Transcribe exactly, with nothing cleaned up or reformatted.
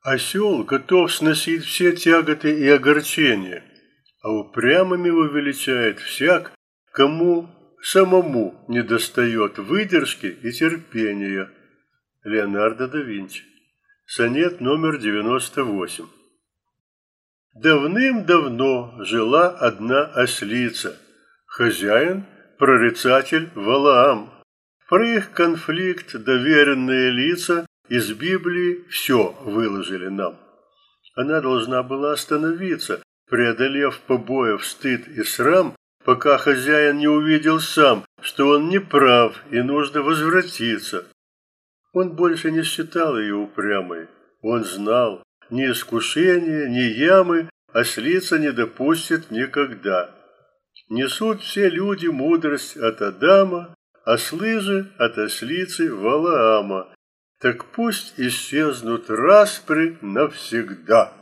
Осел готов сносить все тяготы и огорчения, а упрямым его величает всяк, кому самому недостает выдержки и терпения. Леонардо да Винчи. Сонет номер девяносто восемь. Давным-давно жила одна ослица, хозяин – прорицатель Валаам. Про их конфликт доверенные лица из Библии все выложили нам. Она должна была остановиться, преодолев побоев стыд и срам, пока хозяин не увидел сам, что он не прав и нужно возвратиться. Он больше не считал ее упрямой. Он знал, ни искушения, ни ямы ослица не допустит никогда. Несут все люди мудрость от Адама, ослы же от ослицы Валаама. Так пусть исчезнут распри навсегда.